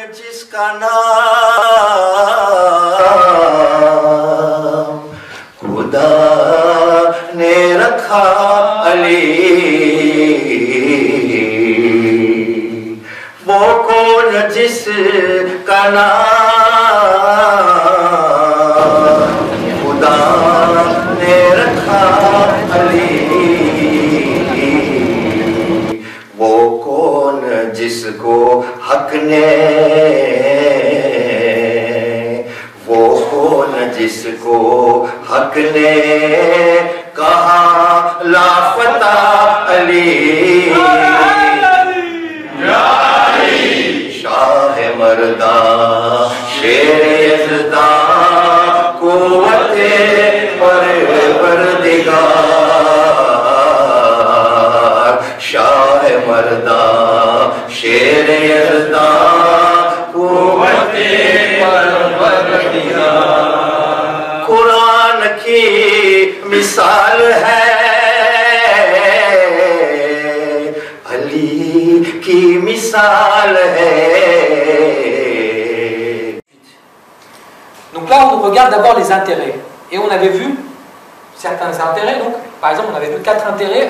जिसका नाम खुदा ने रखा अली, वो कौन जिसका नाम खुदा ने रखा अली, वो कौन जिसको हक ने, वो कौन जिसको हक ने कहा लापता अली, शाह मर्दा शेर यज़दा कुव्वते परवरदिगार, शाह मर्दा शेर यज़दा कुव्वते परवरदिगार। कुरान की मिसाल है अली की मिसाल है। Donc là, on regarde d'abord les intérêts. Et on avait vu certains intérêts. Donc, par exemple, on avait vu 4 intérêts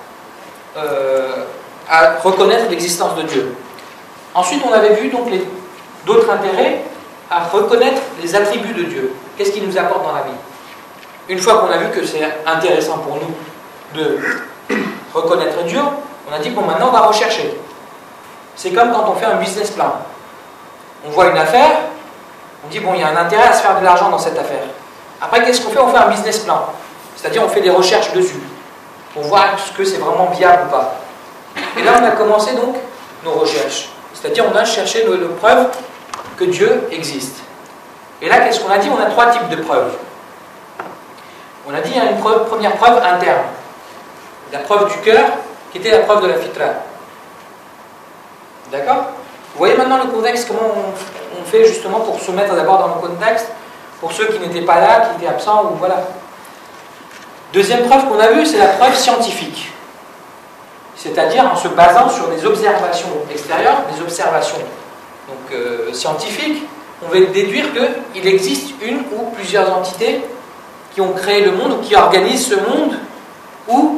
à reconnaître l'existence de Dieu. Ensuite, on avait vu donc d'autres intérêts à reconnaître les attributs de Dieu. Qu'est-ce qu'il nous apporte dans la vie? Une fois qu'on a vu que c'est intéressant pour nous de reconnaître Dieu, on a dit, bon, maintenant, on va rechercher. C'est comme quand on fait un business plan. On voit une affaire, on dit, bon, il y a un intérêt à se faire de l'argent dans cette affaire. Après, qu'est-ce qu'on fait? On fait un business plan. C'est-à-dire, on fait des recherches dessus pour voir ce que c'est vraiment viable ou pas. Et là, on a commencé donc nos recherches. C'est-à-dire, on a cherché les preuves que Dieu existe. Et là, qu'est-ce qu'on a dit? On a 3 types de preuves. On a dit, il y a une première preuve interne. La preuve du cœur, qui était la preuve de la fitra. D'accord? Vous voyez maintenant le contexte, comment on fait justement pour se mettre d'abord dans le contexte, pour ceux qui n'étaient pas là, qui étaient absents, ou voilà. Deuxième preuve qu'on a vue, c'est la preuve scientifique. C'est-à-dire en se basant sur des observations extérieures, des observations donc, scientifiques, on va déduire qu'il existe une ou plusieurs entités qui ont créé le monde, ou qui organisent ce monde, ou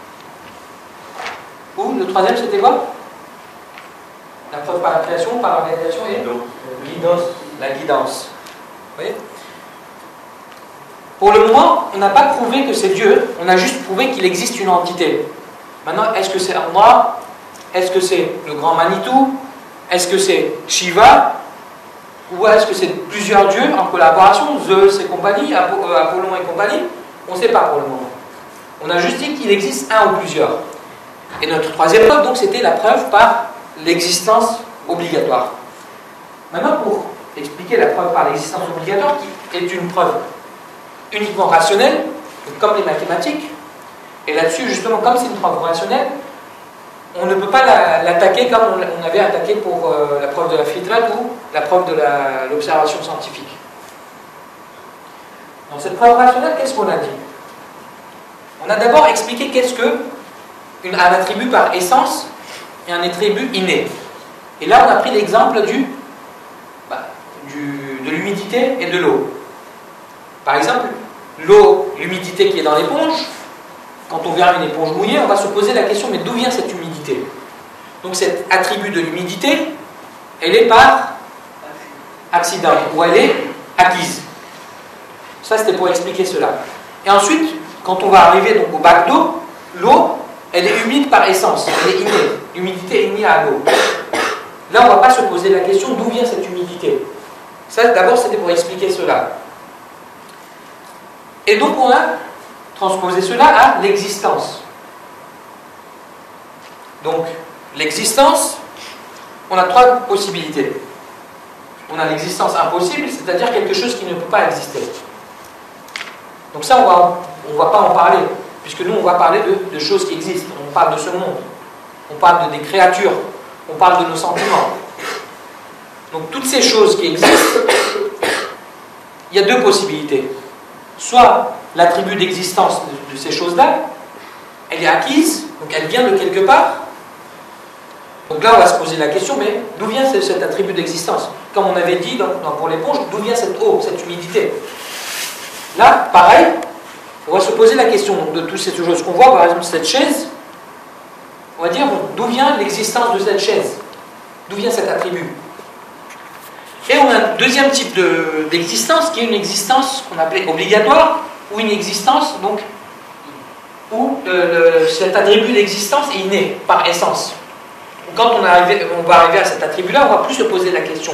le troisième c'était quoi? La preuve par la création, par l'organisation et la guidance. Vous voyez? Pour le moment, on n'a pas prouvé que c'est Dieu, on a juste prouvé qu'il existe une entité. Maintenant, est-ce que c'est Allah? Est-ce que c'est le grand Manitou? Est-ce que c'est Shiva? Ou est-ce que c'est plusieurs dieux en collaboration, Zeus et compagnie, Apollon et compagnie? On ne sait pas pour le moment. On a juste dit qu'il existe un ou plusieurs. Et notre troisième preuve, donc, c'était la preuve par l'existence obligatoire. Maintenant, pour expliquer la preuve par l'existence obligatoire, qui est une preuve uniquement rationnelle, comme les mathématiques, et là-dessus, justement, comme c'est une preuve rationnelle, on ne peut pas l'attaquer comme on avait attaqué pour la preuve de la fitra ou la preuve de l'observation scientifique. Dans cette preuve rationnelle, qu'est-ce qu'on a dit? On a d'abord expliqué qu'est-ce qu'un attribut par essence et un attribut inné. Et là, on a pris l'exemple de l'humidité et de l'eau. Par exemple, l'eau, l'humidité qui est dans l'éponge, quand on verra une éponge mouillée, on va se poser la question, mais d'où vient cette humidité? Donc cet attribut de l'humidité, elle est par accident, ou elle est acquise. Ça, c'était pour expliquer cela. Et ensuite, quand on va arriver donc au bac d'eau, l'eau, elle est humide par essence, elle est innée. L'humidité est innée à l'eau. Là, on ne va pas se poser la question d'où vient cette humidité. Ça, d'abord, c'était pour expliquer cela. Et donc, on a transposer cela à l'existence. Donc, l'existence, on a 3 possibilités. On a l'existence impossible, c'est-à-dire quelque chose qui ne peut pas exister. Donc ça, on ne va pas en parler, puisque nous, on va parler de choses qui existent. On parle de ce monde. On parle des créatures. On parle de nos sentiments. Donc, toutes ces choses qui existent, il y a 2 possibilités. Soit l'attribut d'existence de ces choses-là, elle est acquise, donc elle vient de quelque part, Donc là, on va se poser la question, mais d'où vient cet attribut d'existence? Comme on avait dit pour l'éponge, d'où vient cette eau, cette humidité? Là, pareil, on va se poser la question de toutes ces choses qu'on voit, par exemple cette chaise. On va dire, bon, d'où vient l'existence de cette chaise? D'où vient cet attribut? Et on a un deuxième type d'existence, qui est une existence qu'on appelait obligatoire, ou une existence donc, où cet attribut d'existence est inné, par essence. Quand on va arriver à cet attribut-là, on ne va plus se poser la question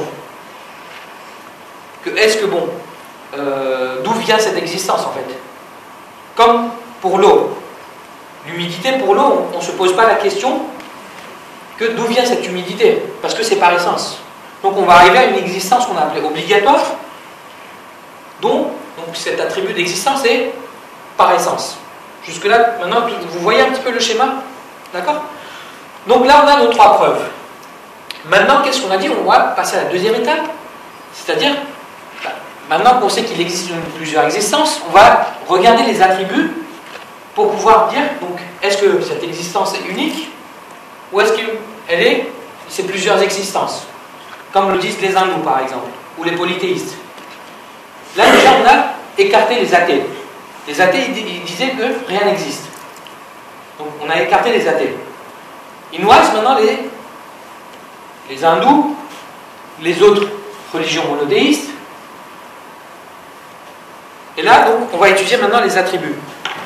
que est-ce que bon, d'où vient cette existence en fait? Comme pour l'eau. L'humidité, pour l'eau, on ne se pose pas la question que d'où vient cette humidité, parce que c'est par essence. Donc on va arriver à une existence qu'on appelait obligatoire, dont donc cet attribut d'existence est par essence. Jusque-là, maintenant, vous voyez un petit peu le schéma? D'accord? Donc là, on a nos trois preuves. Maintenant, qu'est-ce qu'on a dit? On va passer à la deuxième étape. C'est-à-dire, maintenant qu'on sait qu'il existe plusieurs existences, on va regarder les attributs pour pouvoir dire, donc, est-ce que cette existence est unique? Ou est-ce qu'elle c'est plusieurs existences? Comme le disent les hindous, par exemple, ou les polythéistes. Là, déjà, on a écarté les athées. Les athées, ils disaient que rien n'existe. Donc, on a écarté les athées. Il nous reste maintenant les hindous, les autres religions monothéistes. Et là, donc, on va étudier maintenant les attributs.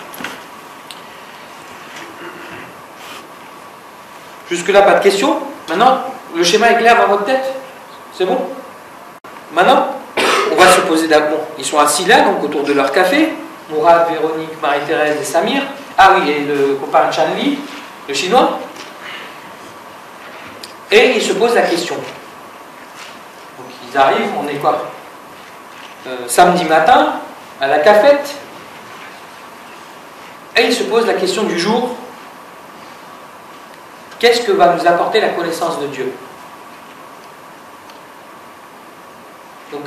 Jusque-là, pas de questions. Maintenant, le schéma est clair dans votre tête? C'est bon? Maintenant, on va se poser d'abord. Ils sont assis là, donc autour de leur café. Mourad, Véronique, Marie-Thérèse et Samir. Ah oui, et le copain Chanli, le chinois. Et ils se posent la question. Donc ils arrivent, on est quoi? Samedi matin, à la cafette. Et ils se posent la question du jour. Qu'est-ce que va nous apporter la connaissance de Dieu? Donc,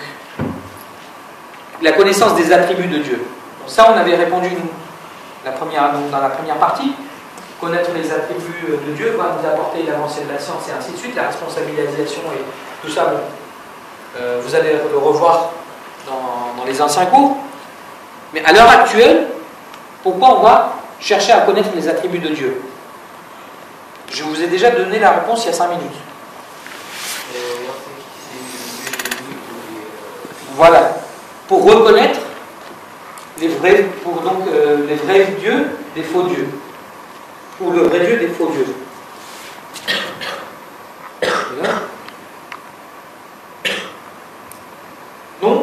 la connaissance des attributs de Dieu. Donc ça, on avait répondu dans la première partie. Connaître les attributs de Dieu va nous apporter l'avancée de la science et ainsi de suite, la responsabilisation et tout ça. Bon, vous allez le revoir dans les anciens cours. Mais à l'heure actuelle, pourquoi on va chercher à connaître les attributs de Dieu? Je vous ai déjà donné la réponse il y a 5 minutes. Voilà. Pour reconnaître les vrais dieux des faux dieux. Ou le vrai Dieu des faux dieux. Donc,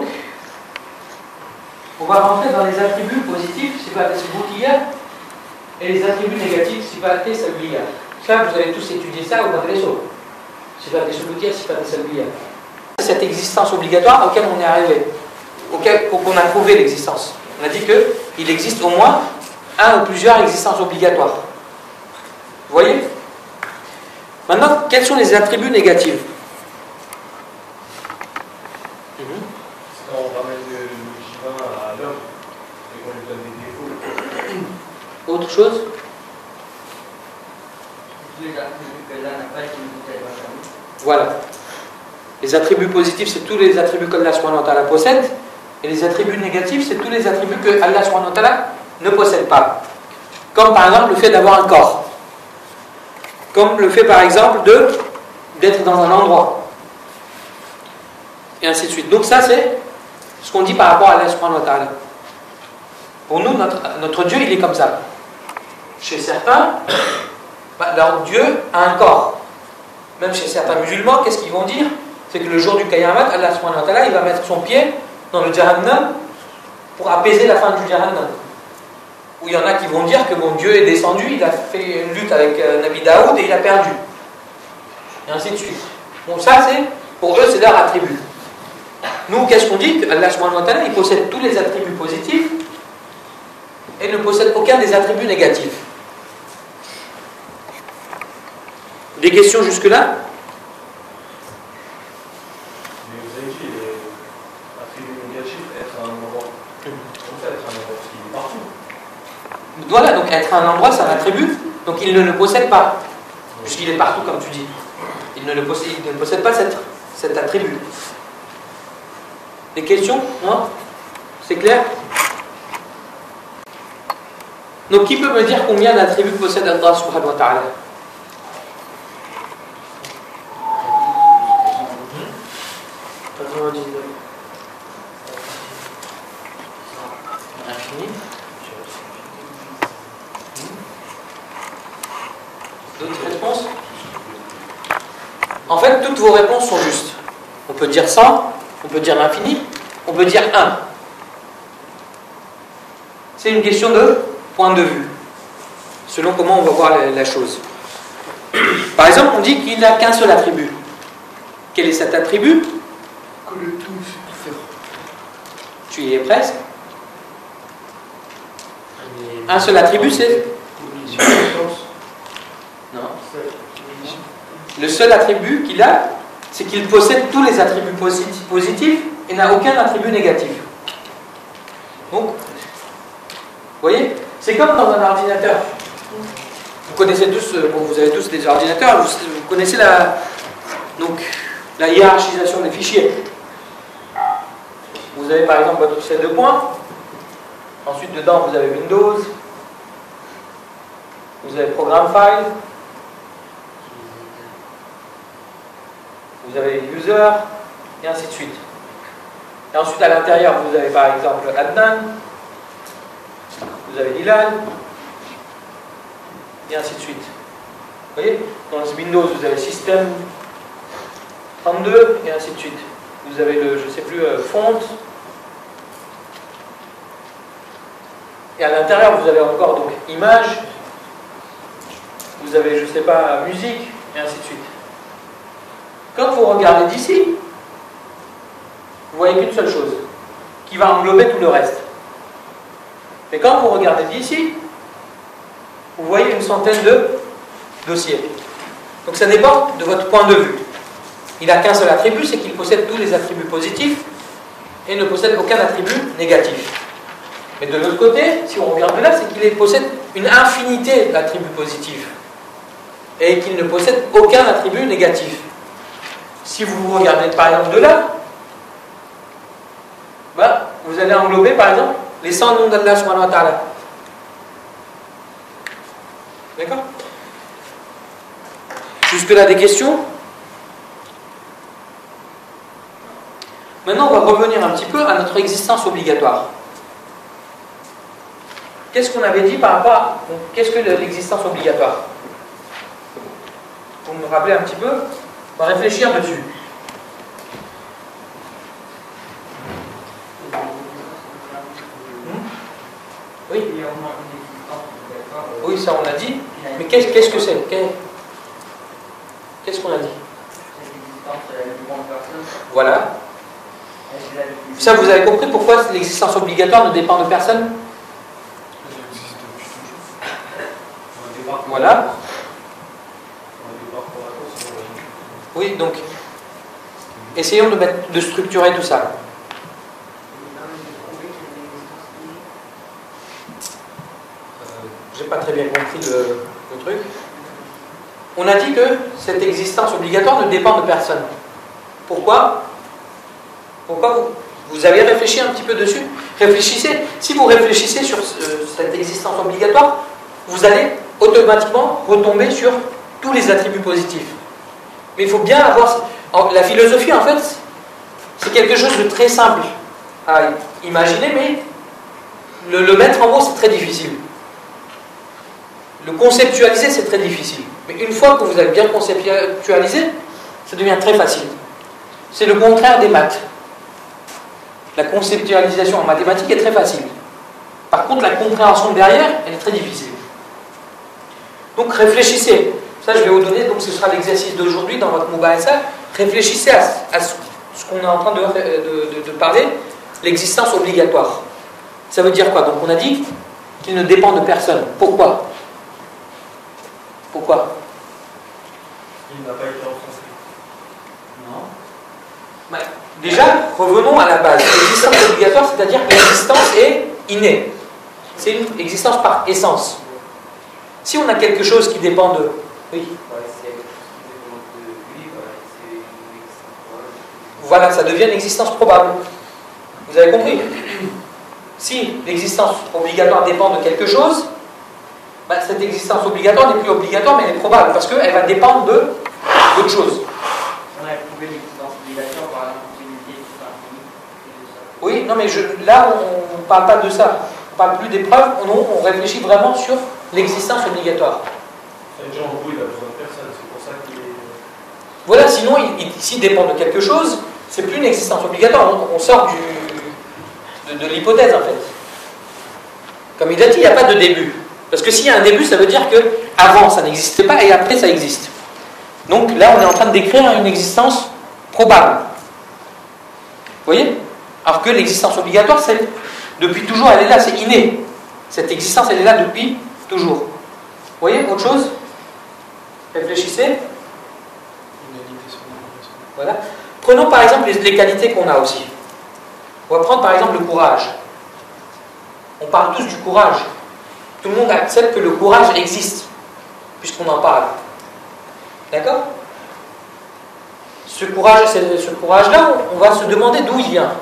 on va rentrer dans les attributs positifs, sifat subutiyya, et les attributs négatifs, sifat salbiyya. Ça, vous allez tous étudier ça au Madresso. Sifat subutiyya, sifat salbiyya. Cette existence obligatoire auquel on est arrivé, qu'on a trouvé l'existence. On a dit qu'il existe au moins un ou plusieurs existences obligatoires. Vous voyez? Maintenant, quels sont les attributs négatifs? Quand on ramène le divin à l'homme et qu'on lui donne des défauts. Autre chose? Voilà. Les attributs positifs, c'est tous les attributs qu'Allah subhanahu wa ta'ala possède. Et les attributs négatifs, c'est tous les attributs que Allah subhanahu wa ta'ala ne possède pas. Comme par exemple le fait d'avoir un corps. Comme le fait par exemple d'être dans un endroit. Et ainsi de suite. Donc ça c'est ce qu'on dit par rapport à Allah subhanahu wa ta'ala. Pour nous, notre Dieu, il est comme ça. Chez certains, leur Dieu a un corps. Même chez certains musulmans, qu'est-ce qu'ils vont dire? C'est que le jour du Qiyamah, Allah subhanahu wa ta'ala, il va mettre son pied dans le Jahannam pour apaiser la fin du Jahannam. Où il y en a qui vont dire que mon Dieu est descendu, il a fait une lutte avec Nabi Daoud et il a perdu. Et ainsi de suite. Bon, ça, pour eux, c'est leur attribut. Nous, qu'est-ce qu'on dit? Que Allah subhanahu wa ta'ala, il possède tous les attributs positifs et ne possède aucun des attributs négatifs. Des questions jusque-là? Mais vous avez dit, les attributs négatifs, être à un endroit. En fait, être à un endroit, parce qu'il est partout. Voilà, donc être à un endroit, c'est un attribut, donc il ne le possède pas, puisqu'il est partout, comme tu dis. ne possède pas cet attribut. Des questions? Non? C'est clair? Donc qui peut me dire combien d'attributs possède Allah subhanahu wa ta'ala? Infini. D'autres réponses? En fait, toutes vos réponses sont justes. On peut dire 100, on peut dire l'infini, on peut dire 1. C'est une question de point de vue, selon comment on va voir la chose. Par exemple, on dit qu'il n'a qu'un seul attribut. Quel est cet attribut? Que le tout suffit. Tu y es presque. Un seul attribut, c'est... Non. Le seul attribut qu'il a, c'est qu'il possède tous les attributs positifs et n'a aucun attribut négatif. Donc, vous voyez, c'est comme dans un ordinateur. Vous connaissez tous, bon, vous avez tous des ordinateurs, vous connaissez la hiérarchisation des fichiers. Vous avez par exemple votre set de points, ensuite dedans vous avez Windows, vous avez Program File, vous avez User, et ainsi de suite. Et ensuite à l'intérieur vous avez par exemple Adnan, vous avez Dylan, et ainsi de suite. Vous voyez, dans ce Windows vous avez System 32, et ainsi de suite. Vous avez le, je sais plus, Font. Et à l'intérieur vous avez encore donc Image, vous avez, je sais pas, Musique, et ainsi de suite. Quand vous regardez d'ici, vous voyez qu'une seule chose, qui va englober tout le reste. Mais quand vous regardez d'ici, vous voyez une centaine de dossiers. Donc ça dépend de votre point de vue. Il n'a qu'un seul attribut, c'est qu'il possède tous les attributs positifs et ne possède aucun attribut négatif. Mais de l'autre côté, si on regarde de là, c'est qu'il possède une infinité d'attributs positifs et qu'il ne possède aucun attribut négatif. Si vous regardez par exemple de là, vous allez englober par exemple les 100 noms d'Allah subhanahu wa ta'ala. D'accord? Jusque-là des questions? Maintenant on va revenir un petit peu à notre existence obligatoire. Qu'est-ce qu'on avait dit par rapport à... Qu'est-ce que l'existence obligatoire? Vous me rappelez un petit peu? On va réfléchir dessus. Oui. Oui, ça on l'a dit. Mais qu'est-ce que c'est? Qu'est-ce qu'on a dit? Voilà. Ça, vous avez compris pourquoi l'existence obligatoire ne dépend de personne? Voilà. Oui, donc, essayons de structurer tout ça. J'ai pas très bien compris le truc. On a dit que cette existence obligatoire ne dépend de personne. Pourquoi? Pourquoi vous avez réfléchi un petit peu dessus? Réfléchissez. Si vous réfléchissez sur cette existence obligatoire, vous allez automatiquement retomber sur tous les attributs positifs. Mais il faut bien avoir... La philosophie, en fait, c'est quelque chose de très simple à imaginer, mais le mettre en mots, c'est très difficile. Le conceptualiser, c'est très difficile. Mais une fois que vous avez bien conceptualisé, ça devient très facile. C'est le contraire des maths. La conceptualisation en mathématiques est très facile. Par contre, la compréhension derrière, elle est très difficile. Donc réfléchissez. Ça, je vais vous donner, donc ce sera l'exercice d'aujourd'hui dans votre Mubahasa. Réfléchissez à ce qu'on est en train de parler, l'existence obligatoire. Ça veut dire quoi? Donc on a dit qu'il ne dépend de personne. Pourquoi? Pourquoi? Il n'a pas été encensé. Non. Bah, déjà, revenons à la base. L'existence obligatoire, c'est-à-dire que l'existence est innée. C'est une existence par essence. Si on a quelque chose qui dépend de... Oui. Ouais, s'il y a quelque chose qui dépend de lui, Voilà, ça devient une existence probable. Vous avez compris? Si l'existence obligatoire dépend de quelque chose, ben, cette existence obligatoire n'est plus obligatoire, mais elle est probable, parce qu'elle va dépendre d'autre chose. On a prouvé l'existence obligatoire par la continuité tout ça. Oui, non, mais là, on ne parle pas de ça. On ne parle plus des preuves, on réfléchit vraiment sur l'existence obligatoire. Un Jean Roux, il a besoin de personne, c'est pour ça qu'il est. Voilà, sinon, s'il dépend de quelque chose, c'est plus une existence obligatoire. On sort de l'hypothèse, en fait. Comme il a dit, il n'y a pas de début. Parce que s'il y a un début, ça veut dire que avant ça n'existait pas et après ça existe. Donc là, on est en train de décrire une existence probable. Vous voyez? Alors que l'existence obligatoire, c'est depuis toujours, elle est là, c'est inné. Cette existence, elle est là depuis toujours. Vous voyez? Autre chose? Réfléchissez. Voilà. Prenons par exemple les qualités qu'on a aussi. On va prendre par exemple le courage. On parle tous du courage. Tout le monde accepte que le courage existe, puisqu'on en parle. D'accord? Ce courage-là, on va se demander d'où il vient.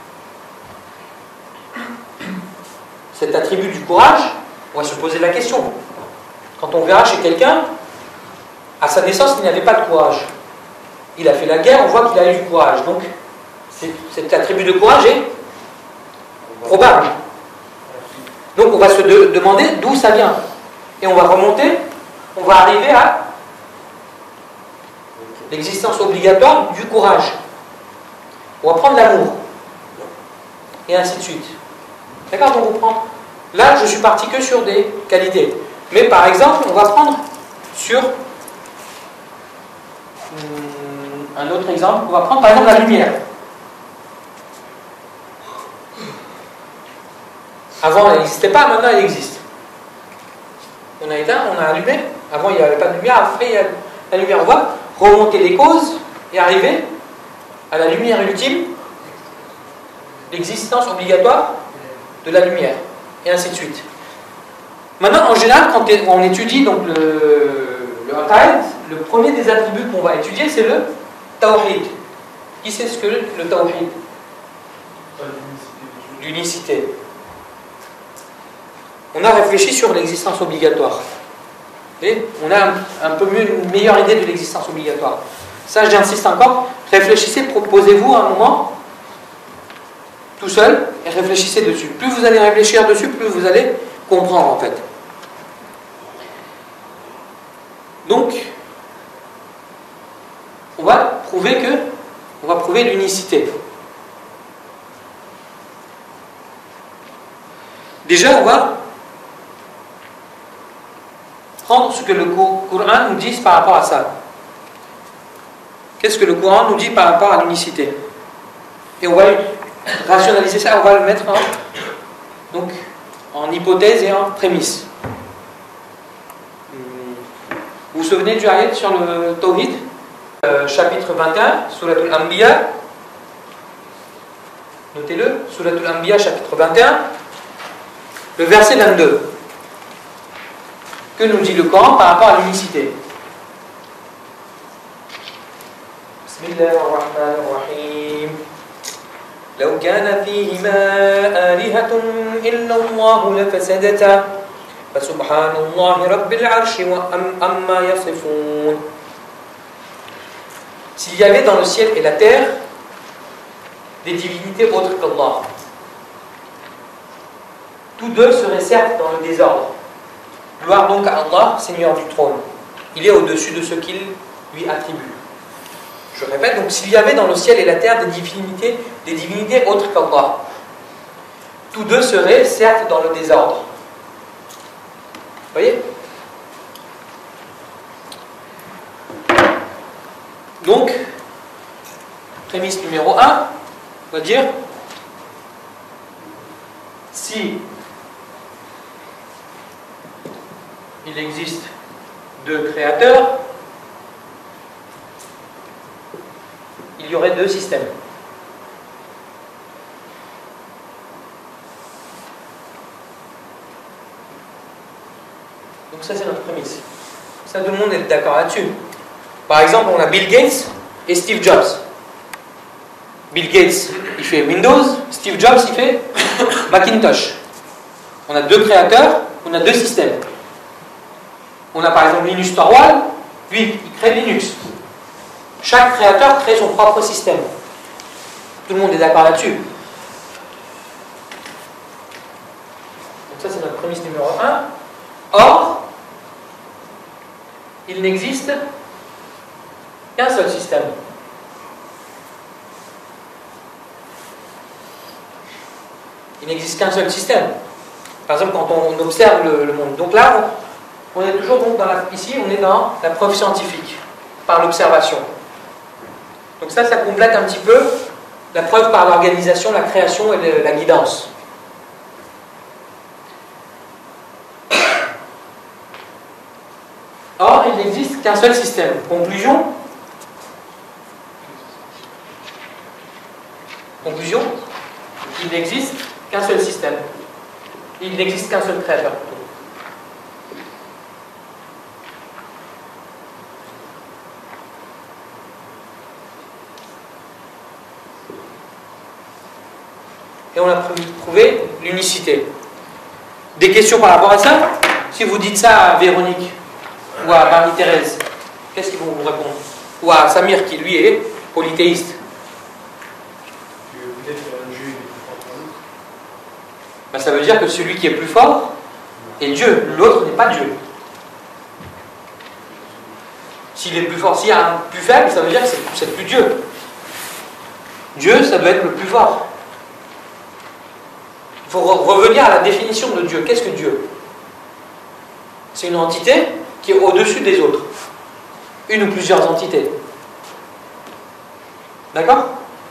Cet attribut du courage, on va se poser la question. Quand on verra chez quelqu'un, à sa naissance, il n'avait pas de courage. Il a fait la guerre, on voit qu'il a eu du courage. Donc, cet attribut de courage est probable. Donc on va se demander d'où ça vient. Et on va remonter, on va arriver à l'existence obligatoire du courage. On va prendre l'amour. Et ainsi de suite. D'accord? Donc on prend. Là, je suis parti que sur des qualités. Mais par exemple, on va prendre sur un autre exemple. On va prendre par exemple la lumière. Avant, elle n'existait pas, maintenant elle existe. On a éteint, on a allumé. Avant, il n'y avait pas de lumière, après, il y a la lumière. On va remonter les causes et arriver à la lumière ultime, l'existence obligatoire de la lumière, et ainsi de suite. Maintenant, en général, quand on étudie donc le aqaïd, le premier des attributs qu'on va étudier, c'est le tawhid. Qui sait ce que le tawhid? L'unicité. On a réfléchi sur l'existence obligatoire. Et on a un peu mieux, une meilleure idée de l'existence obligatoire. Ça, j'insiste encore, réfléchissez, proposez-vous un moment, tout seul, et réfléchissez dessus. Plus vous allez réfléchir dessus, plus vous allez comprendre en fait. Donc, on va prouver l'unicité. Déjà, on va prendre ce que le Coran nous dit par rapport à ça. Qu'est-ce que le Coran nous dit par rapport à l'unicité? Et on va rationaliser ça, on va le mettre en hypothèse et en prémisse. Vous vous souvenez du ayat sur le Tawhid? Chapitre 21, Suratul Anbiya. Notez-le, Suratul Anbiya, chapitre 21, le verset 22. Que nous dit le Coran par rapport à l'unicité? Bismillahirrahmanirrahim. لو كان فيهما آلهة إلا الله لفسدتا فسبحان الله رب العرش عما يصفون. S'il y avait dans le ciel et la terre des divinités autres qu'Allah, tous deux seraient certes dans le désordre. Gloire donc à Allah, Seigneur du trône. Il est au-dessus de ce qu'il lui attribue. Je répète, donc s'il y avait dans le ciel et la terre des divinités autres qu'Allah, tous deux seraient certes dans le désordre. Vous voyez? Donc, prémisse numéro 1, on va dire, si il existe deux créateurs, il y aurait deux systèmes. Donc ça c'est notre prémisse. Ça tout le monde est d'accord là-dessus. Par exemple, on a Bill Gates et Steve Jobs. Bill Gates, il fait Windows, Steve Jobs, il fait Macintosh. On a deux créateurs, on a deux systèmes. On a par exemple Linus Torvald, lui, il crée Linux. Chaque créateur crée son propre système. Tout le monde est d'accord là-dessus. Donc ça, c'est notre prémisse numéro 1. Or, il n'existe qu'un seul système. Il n'existe qu'un seul système. Par exemple, quand on observe le monde. Donc là, on est toujours donc ici, on est dans la preuve scientifique, par l'observation. Donc ça complète un petit peu la preuve par l'organisation, la création et la guidance. Or, il n'existe qu'un seul système. Conclusion. Conclusion. Il n'existe qu'un seul système. Il n'existe qu'un seul créateur. Et on a prouvé l'unicité. Des questions par rapport à ça? Si vous dites ça à Véronique ou à Marie-Thérèse, qu'est-ce qu'ils vont vous répondre? Ou à Samir qui lui est polythéiste? Peut-être un Dieu est plus fort que l'autre. Ben, ça veut dire que celui qui est plus fort est Dieu, l'autre n'est pas Dieu. S'il est plus fort, s'il y a un plus faible, ça veut dire que c'est plus Dieu. Dieu, ça doit être le plus fort. Il faut revenir à la définition de Dieu. Qu'est-ce que Dieu? C'est une entité qui est au-dessus des autres. Une ou plusieurs entités. D'accord?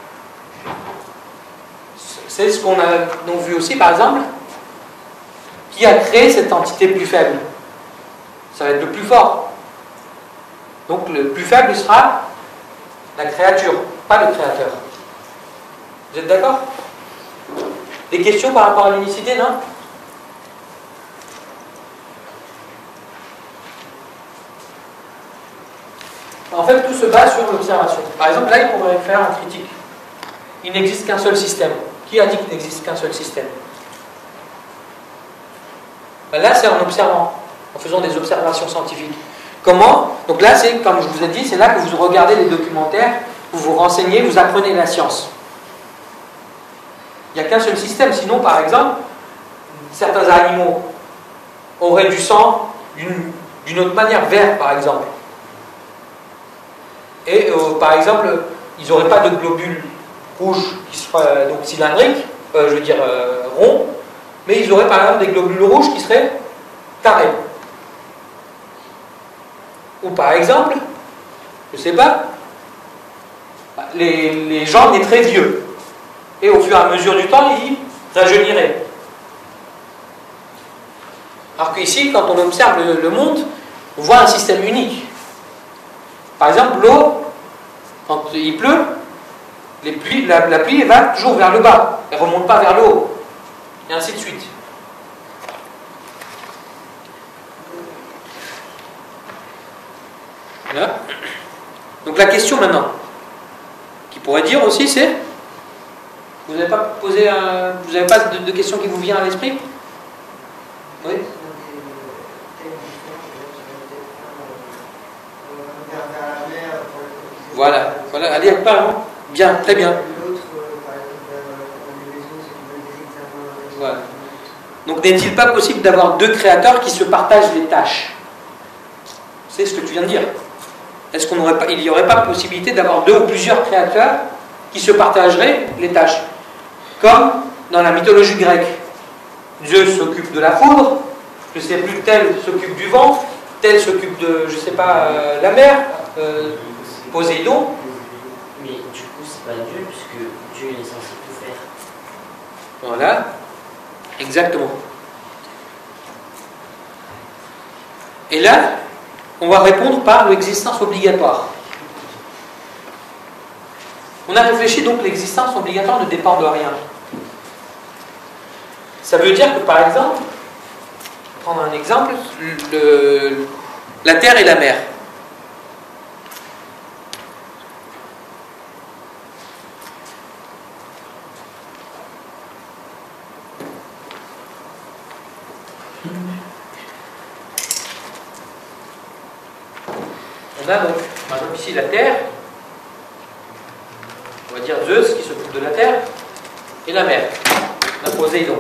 C'est ce qu'on a donc vu aussi, par exemple. Qui a créé cette entité plus faible? Ça va être le plus fort. Donc le plus faible sera la créature, pas le créateur. Vous êtes d'accord? Des questions par rapport à l'unicité, non? En fait, tout se base sur l'observation. Par exemple, là, il pourrait faire un critique. Il n'existe qu'un seul système. Qui a dit qu'il n'existe qu'un seul système? Ben là, c'est en observant, en faisant des observations scientifiques. Comment? Donc là, c'est, comme je vous ai dit, c'est là que vous regardez les documentaires, vous vous renseignez, vous apprenez la science. Il n'y a qu'un seul système. Sinon, par exemple, certains animaux auraient du sang d'une autre manière, vert par exemple. Et par exemple, ils n'auraient pas de globules rouges qui seraient donc cylindriques, ronds, mais ils auraient par exemple des globules rouges qui seraient carrés. Ou par exemple, je ne sais pas, les gens naîtraient vieux. Et au fur et à mesure du temps, ils rajeuniraient. Alors qu'ici, quand on observe le monde, on voit un système unique. Par exemple, l'eau, quand il pleut, la pluie elle va toujours vers le bas, elle ne remonte pas vers le haut, et ainsi de suite. Voilà. Donc la question maintenant, qui pourrait dire aussi, c'est, vous n'avez pas posé, vous n'avez pas de question qui vous vient à l'esprit? Oui. Voilà, voilà, allez, pas, bien, très bien. Voilà. Donc n'est-il pas possible d'avoir deux créateurs qui se partagent les tâches? C'est ce que tu viens de dire. Est-ce qu'il n'y aurait pas possibilité d'avoir deux ou plusieurs créateurs qui se partageraient les tâches? Comme dans la mythologie grecque. Dieu s'occupe de la foudre, je ne sais plus, tel s'occupe du vent, tel s'occupe de, je ne sais pas, la mer, Poséidon. Mais du coup, c'est pas Dieu, puisque Dieu est censé tout faire. Voilà, exactement. Et là, on va répondre par l'existence obligatoire. On a réfléchi donc que l'existence obligatoire ne dépend de rien. Ça veut dire que par exemple, prendre un exemple, la terre et la mer. On a donc, par exemple ici la terre, on va dire Zeus qui s'occupe de la terre, et la mer, la Poséidon.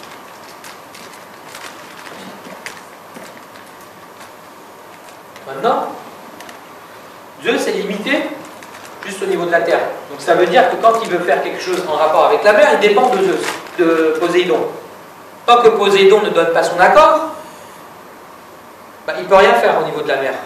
Maintenant, Zeus est limité juste au niveau de la terre. Donc ça veut dire que quand il veut faire quelque chose en rapport avec la mer, il dépend de Zeus, de Poséidon. Tant que Poséidon ne donne pas son accord, il ne peut rien faire au niveau de la mer.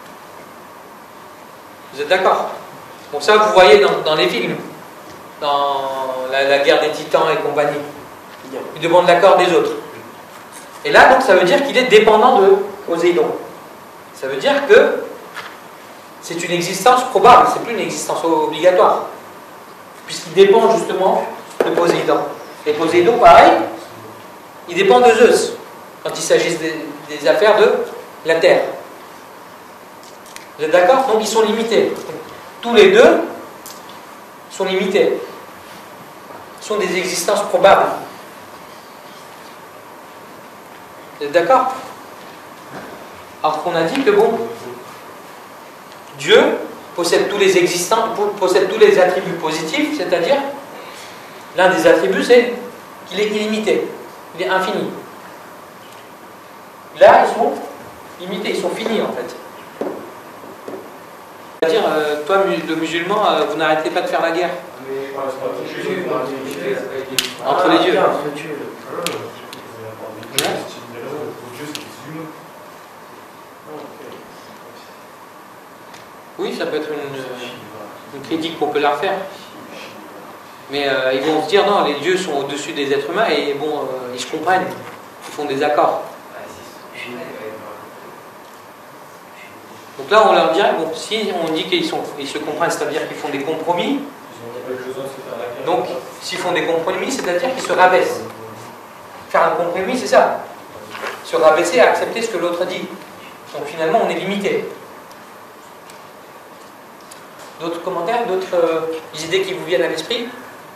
Vous êtes d'accord? Bon, ça vous voyez dans les films, dans la guerre des titans et compagnie. Il demande l'accord des autres. Et là, donc, ça veut dire qu'il est dépendant de Poséidon. Ça veut dire que c'est une existence probable, c'est plus une existence obligatoire. Puisqu'il dépend justement de Poséidon. Et Poséidon, pareil, il dépend de Zeus, quand il s'agit des affaires de la terre. Vous êtes d'accord? Donc ils sont limités. Tous les deux sont limités. Ce sont des existences probables. Vous êtes d'accord? Alors qu'on a dit que bon, Dieu possède tous les existants, possède tous les attributs positifs, c'est-à-dire l'un des attributs c'est qu'il est illimité, il est infini. Là ils sont limités, ils sont finis en fait. C'est-à-dire, toi le musulman, vous n'arrêtez pas de faire la guerre entre les dieux. Oui, ça peut être une critique qu'on peut leur faire. Mais ils vont se dire non, les dieux sont au-dessus des êtres humains et bon, ils se comprennent, ils font des accords. Donc là, on leur dirait, bon, si on dit qu'ils se comprennent, c'est-à-dire qu'ils font des compromis. Donc, s'ils font des compromis, c'est-à-dire qu'ils se rabaissent. Faire un compromis, c'est ça. Se rabaisser et accepter ce que l'autre dit. Donc finalement, on est limité. D'autres commentaires, d'autres idées qui vous viennent à l'esprit?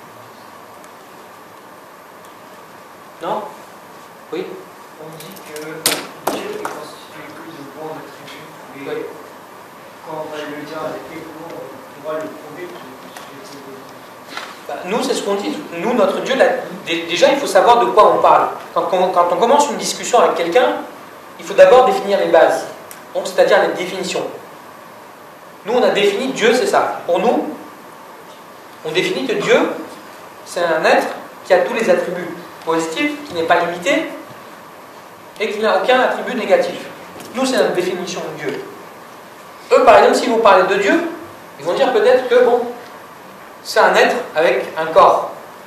Non? Oui? On dit que Dieu est constitué que de bons attributs. Oui. Quand on va le dire avec les mots, on va le prouver qu'il est constitué que de bons. Nous, c'est ce qu'on dit. Nous, notre Dieu, déjà, il faut savoir de quoi on parle. Quand on commence une discussion avec quelqu'un, il faut d'abord définir les bases. Donc, c'est-à-dire les définitions. Nous, on a défini Dieu, c'est ça. Pour nous, on définit que Dieu, c'est un être qui a tous les attributs positifs, qui n'est pas limité, et qui n'a aucun attribut négatif. Nous, c'est notre définition de Dieu. Eux, par exemple, si vous parlez de Dieu, ils vont dire peut-être que, bon, c'est un être avec un corps.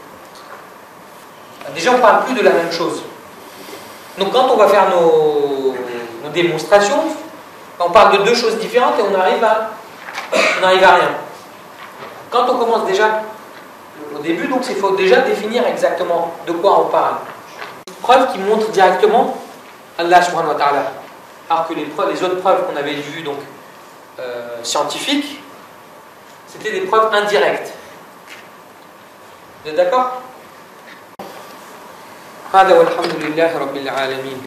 Déjà, on ne parle plus de la même chose. Donc, quand on va faire nos démonstrations, on parle de deux choses différentes et on arrive à rien. Quand on commence déjà au début, donc il faut déjà définir exactement de quoi on parle. Preuve qui montre directement Allah subhanahu wa ta'ala. Alors que les autres preuves qu'on avait vues, donc scientifiques, c'était des preuves indirectes. Vous êtes d'accord? هذا والحمد لله رب العالمين